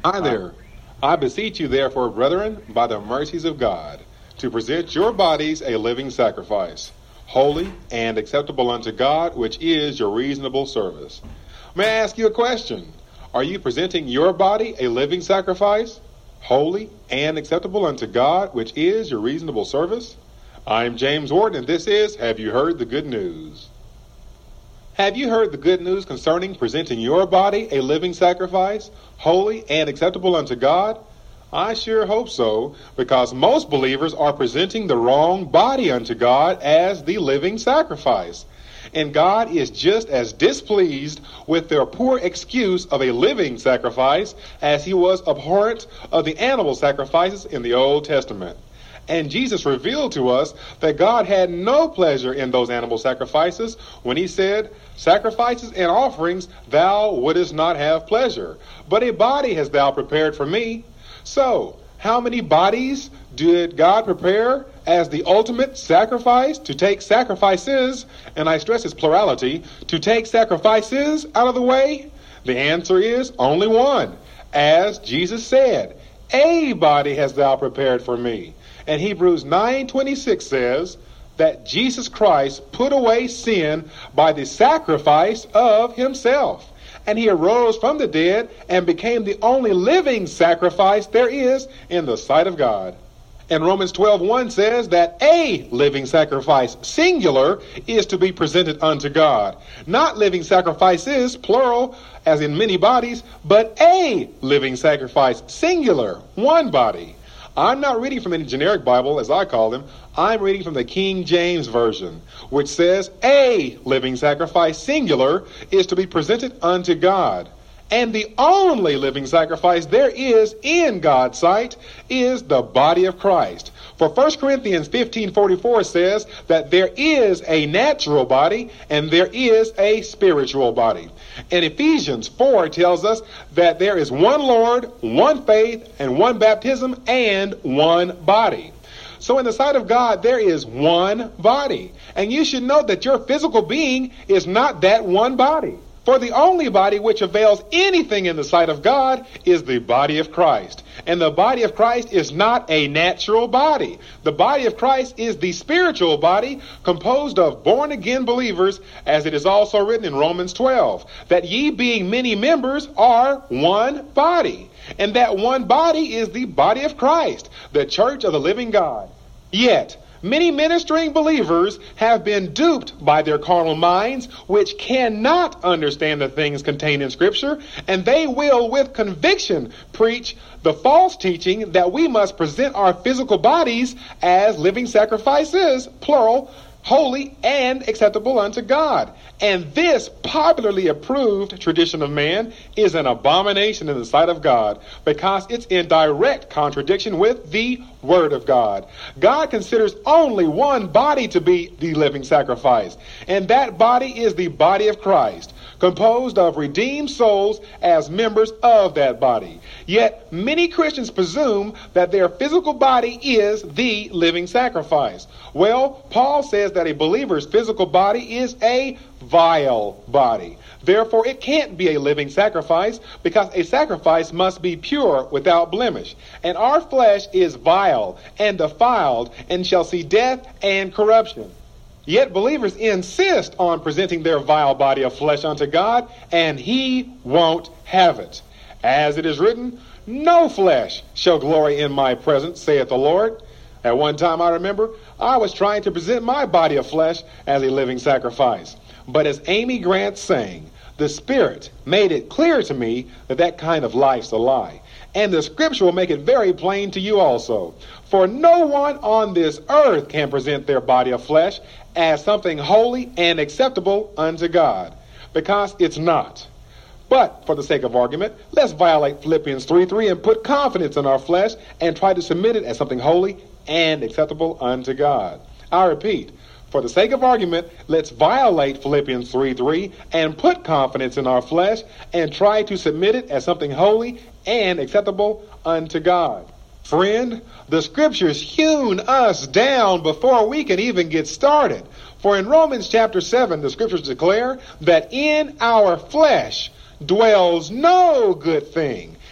Hi there. I beseech you therefore, brethren, by the mercies of God, to present your bodies a living sacrifice, holy and acceptable unto God, which is your reasonable service. May I ask you a question? Are you presenting your body a living sacrifice, holy and acceptable unto God, which is your reasonable service? I'm James Ward, and this is Have You Heard the Good News? Have you heard the good news concerning presenting your body a living sacrifice, holy and acceptable unto God? I sure hope so, because most believers are presenting the wrong body unto God as the living sacrifice. And God is just as displeased with their poor excuse of a living sacrifice as he was abhorrent of the animal sacrifices in the Old Testament. And Jesus revealed to us that God had no pleasure in those animal sacrifices when he said, "Sacrifices and offerings thou wouldest not have pleasure, but a body hast thou prepared for me." So, how many bodies did God prepare as the ultimate sacrifice to take sacrifices, and I stress its plurality, to take sacrifices out of the way? The answer is only one. As Jesus said, "A body hast thou prepared for me." And Hebrews 9:26 says that Jesus Christ put away sin by the sacrifice of himself. And he arose from the dead and became the only living sacrifice there is in the sight of God. And Romans 12:1 says that a living sacrifice, singular, is to be presented unto God. Not living sacrifices, plural, as in many bodies, but a living sacrifice, singular, one body. I'm not reading from any generic Bible, as I call them. I'm reading from the King James Version, which says a living sacrifice, singular, is to be presented unto God. And the only living sacrifice there is in God's sight is the body of Christ. For 1 Corinthians 15:44 says that there is a natural body and there is a spiritual body. And Ephesians 4 tells us that there is one Lord, one faith, and one baptism, and one body. So in the sight of God, there is one body. And you should know that your physical being is not that one body. For the only body which avails anything in the sight of God is the body of Christ. And the body of Christ is not a natural body. The body of Christ is the spiritual body composed of born-again believers, as it is also written in Romans 12, that ye being many members are one body. And that one body is the body of Christ, the church of the living God. Yet, many ministering believers have been duped by their carnal minds, which cannot understand the things contained in Scripture, and they will with conviction preach the false teaching that we must present our physical bodies as living sacrifices, plural, holy and acceptable unto God. And this popularly approved tradition of man is an abomination in the sight of God, because it's in direct contradiction with the Word of God. God considers only one body to be the living sacrifice, and that body is the body of Christ, composed of redeemed souls as members of that body. Yet many Christians presume that their physical body is the living sacrifice. Well, Paul says that a believer's physical body is a vile body. Therefore, it can't be a living sacrifice, because a sacrifice must be pure without blemish. And our flesh is vile and defiled and shall see death and corruption. Yet believers insist on presenting their vile body of flesh unto God, and he won't have it. As it is written, "No flesh shall glory in my presence, saith the Lord." At one time, I remember, I was trying to present my body of flesh as a living sacrifice. But as Amy Grant sang, the Spirit made it clear to me that that kind of life's a lie. And the Scripture will make it very plain to you also. For no one on this earth can present their body of flesh as something holy and acceptable unto God, because it's not. But, for the sake of argument, let's violate Philippians 3:3 and put confidence in our flesh and try to submit it as something holy and acceptable unto God. I repeat, for the sake of argument, let's violate Philippians 3:3 and put confidence in our flesh and try to submit it as something holy and acceptable unto God. Friend, the Scriptures hewn us down before we can even get started. For in Romans chapter 7, the Scriptures declare that in our flesh dwells no good thing.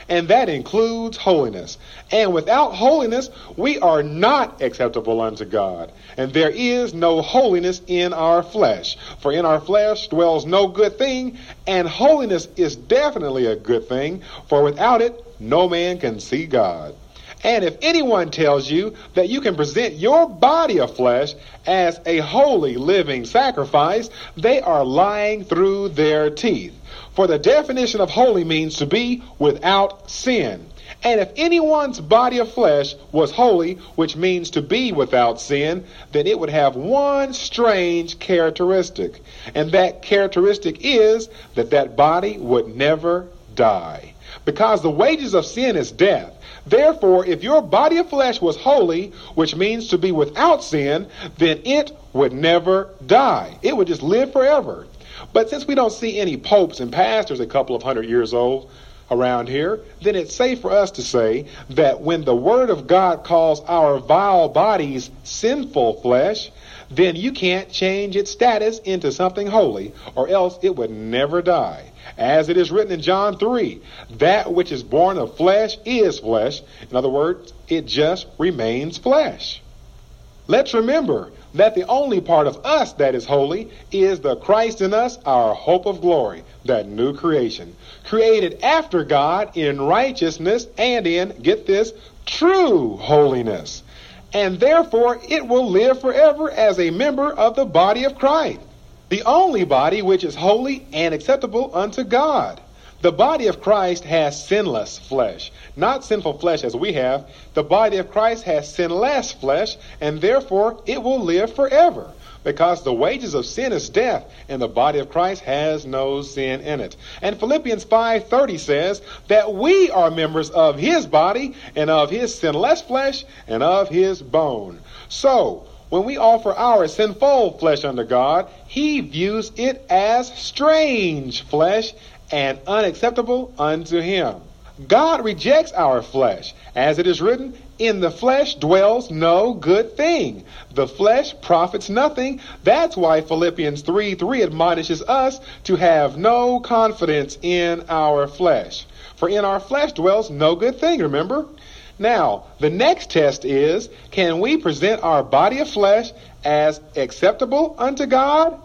and that includes holiness. And without holiness, we are not acceptable unto God. And there is no holiness in our flesh. For in our flesh dwells no good thing, and holiness is definitely a good thing, for without it, no man can see God. And if anyone tells you that you can present your body of flesh as a holy living sacrifice, they are lying through their teeth. For the definition of holy means to be without sin. And if anyone's body of flesh was holy, which means to be without sin, then it would have one strange characteristic. And that characteristic is that that body would never die. Because the wages of sin is death. Therefore, if your body of flesh was holy, which means to be without sin, then it would never die. It would just live forever. But since we don't see any popes and pastors a couple of 100 years old around here, then it's safe for us to say that when the Word of God calls our vile bodies sinful flesh, then you can't change its status into something holy, or else it would never die. As it is written in John 3, that which is born of flesh is flesh. In other words, it just remains flesh. Let's remember that the only part of us that is holy is the Christ in us, our hope of glory, that new creation, created after God in righteousness and in, get this, true holiness. And therefore it will live forever as a member of the body of Christ, the only body which is holy and acceptable unto God. The body of Christ has sinless flesh, not sinful flesh as we have. The body of Christ has sinless flesh, and therefore it will live forever, because the wages of sin is death, and the body of Christ has no sin in it. And Philippians 5:30 says that we are members of his body, and of his sinless flesh, and of his bone. So, when we offer our sinful flesh unto God, he views it as strange flesh and unacceptable unto him. God rejects our flesh. As it is written, in the flesh dwells no good thing. The flesh profits nothing. That's why Philippians 3:3 admonishes us to have no confidence in our flesh. For in our flesh dwells no good thing, remember? Now, the next test is, can we present our body of flesh as acceptable unto God?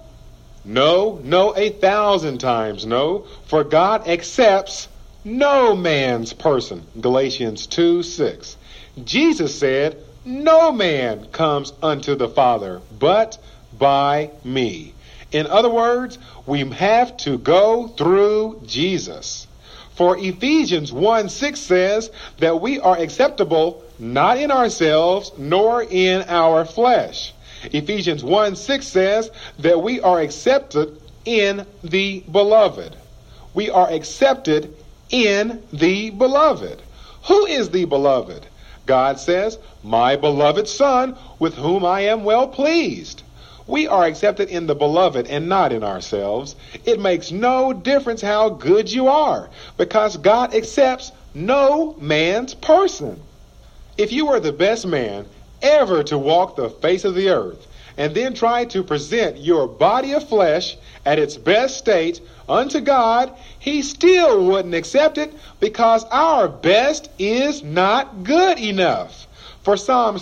No, 1,000 times no, for God accepts no man's person. Galatians 2:6. Jesus said, no man comes unto the Father but by me. In other words, we have to go through Jesus. For Ephesians 1:6 says that we are acceptable not in ourselves nor in our flesh. Ephesians 1:6 says that we are accepted in the beloved. We are accepted in the beloved. Who is the beloved? God says, my beloved Son, with whom I am well pleased. We are accepted in the beloved and not in ourselves. It makes no difference how good you are, because God accepts no man's person. If you were the best man ever to walk the face of the earth, and then try to present your body of flesh at its best state unto God, he still wouldn't accept it, because our best is not good enough. For Psalms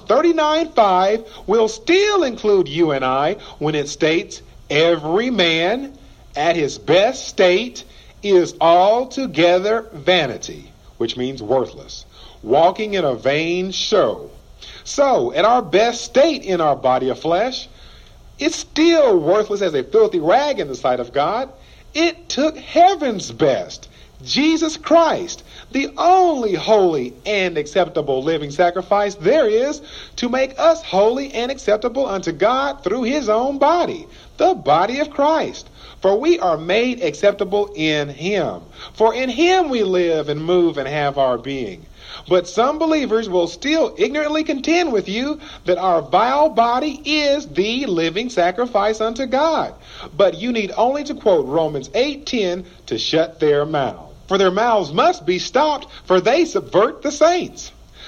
39:5 will still include you and I when it states, every man at his best state is altogether vanity, which means worthless, walking in a vain show. So, at our best state in our body of flesh, it's still worthless as a filthy rag in the sight of God. It took heaven's best, Jesus Christ, the only holy and acceptable living sacrifice there is, to make us holy and acceptable unto God through his own body, the body of Christ. For we are made acceptable in him. For in him we live and move and have our being. But some believers will still ignorantly contend with you that our vile body is the living sacrifice unto God. But you need only to quote Romans 8:10 to shut their mouth. For their mouths must be stopped, for they subvert the saints.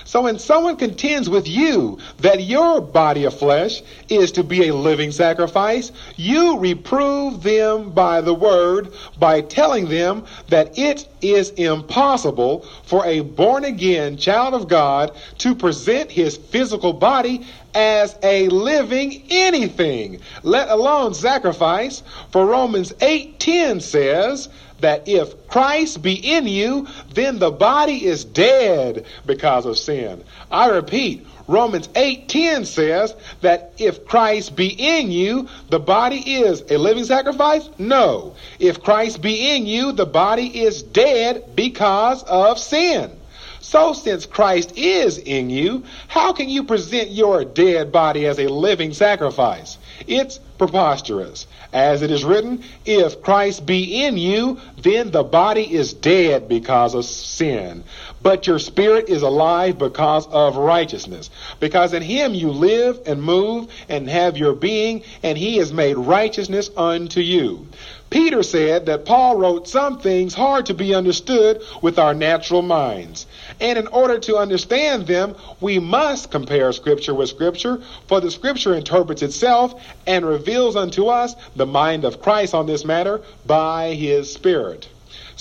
So when someone contends with you that your body of flesh is to be a living sacrifice, you reprove them by the word, by telling them that it is impossible for a born-again child of God to present his physical body as a living anything, let alone sacrifice. For Romans 8:10 says that if Christ be in you, then the body is dead because of sin. I repeat, Romans 8:10 says that if Christ be in you, the body is a living sacrifice? No. If Christ be in you, the body is dead because of sin. So since Christ is in you, how can you present your dead body as a living sacrifice? It's preposterous. As it is written, if Christ be in you, then the body is dead because of sin. But your spirit is alive because of righteousness. Because in him you live and move and have your being, and he has made righteousness unto you. Peter said that Paul wrote some things hard to be understood with our natural minds. And in order to understand them, we must compare Scripture with Scripture, for the Scripture interprets itself and reveals unto us the mind of Christ on this matter by his Spirit.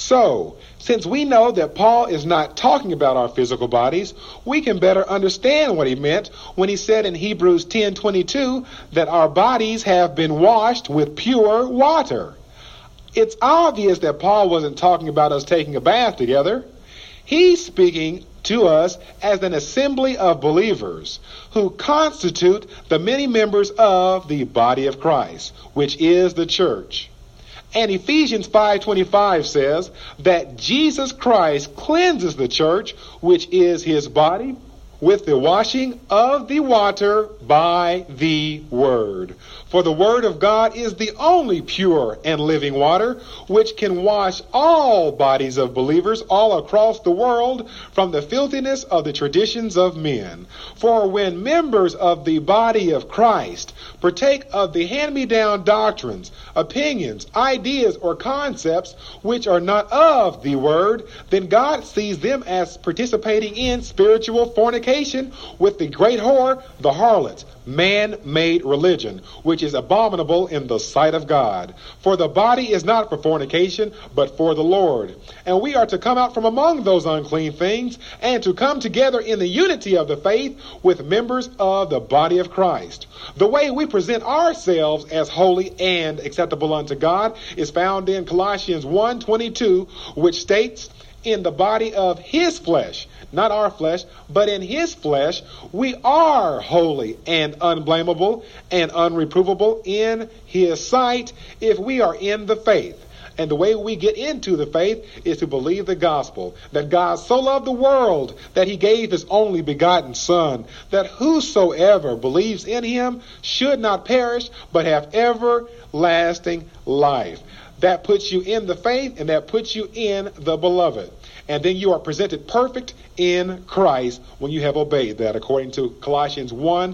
So, since we know that Paul is not talking about our physical bodies, we can better understand what he meant when he said in Hebrews 10:22 that our bodies have been washed with pure water. It's obvious that Paul wasn't talking about us taking a bath together. He's speaking to us as an assembly of believers who constitute the many members of the body of Christ, which is the church. And Ephesians 5:25 says that Jesus Christ cleanses the church, which is his body, with the washing of the water by the word. For the word of God is the only pure and living water which can wash all bodies of believers all across the world from the filthiness of the traditions of men. For when members of the body of Christ partake of the hand-me-down doctrines, opinions, ideas, or concepts which are not of the word, then God sees them as participating in spiritual fornication with the great whore, the harlot, man-made religion, which is abominable in the sight of God. For the body is not for fornication, but for the Lord. And we are to come out from among those unclean things, and to come together in the unity of the faith with members of the body of Christ. The way we present ourselves as holy and acceptable unto God is found in Colossians 1:22, which states, in the body of his flesh, not our flesh, but in his flesh, we are holy and unblameable and unreprovable in his sight if we are in the faith. And the way we get into the faith is to believe the gospel, that God so loved the world that he gave his only begotten Son, that whosoever believes in him should not perish, but have everlasting life. That puts you in the faith, and that puts you in the beloved. And then you are presented perfect in Christ when you have obeyed that, according to Colossians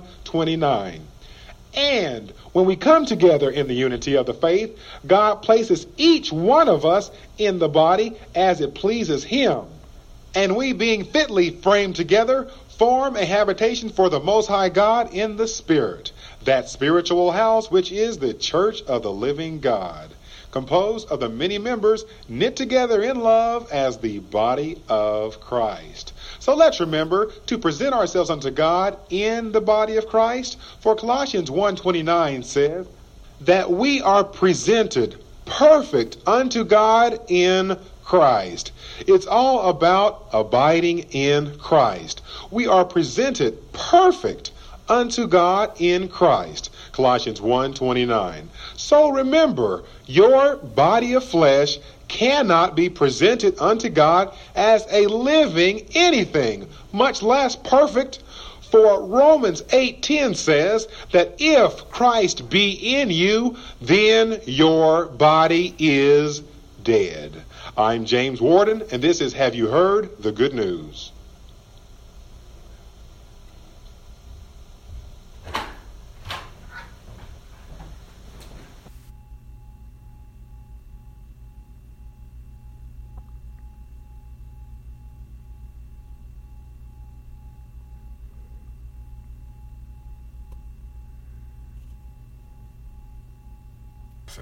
1:29. And when we come together in the unity of the faith, God places each one of us in the body as it pleases him. And we, being fitly framed together, form a habitation for the Most High God in the Spirit, that spiritual house which is the church of the living God, composed of the many members knit together in love as the body of Christ. So let's remember to present ourselves unto God in the body of Christ. For Colossians 1:29 says that we are presented perfect unto God in Christ. It's all about abiding in Christ. We are presented perfect unto God in Christ. Colossians 1:29. So remember, your body of flesh cannot be presented unto God as a living anything, much less perfect. For Romans 8:10 says that if Christ be in you, then your body is dead. I'm James Warden, and this is Have You Heard the Good News?